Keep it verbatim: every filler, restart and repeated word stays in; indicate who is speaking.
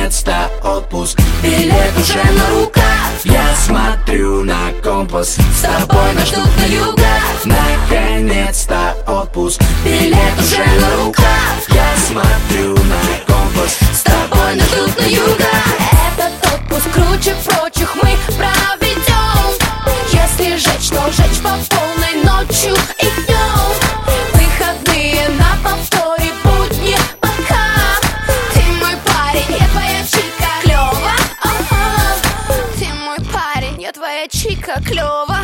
Speaker 1: наконец-то отпуск. Билет уже на руках, я смотрю на компас. С тобой нас ждут на югах, наконец-то отпуск. Билет уже на руках, я смотрю на компас. С тобой нас ждут на югах.
Speaker 2: Этот отпуск круче прочих мы проведем. Если жечь, то жечь по полной ночью и днем. Выходные на повторе, будни пока. Ты мой парень, я твоя чика, клёво. Ага. Ты мой парень, я твоя чика, клёво.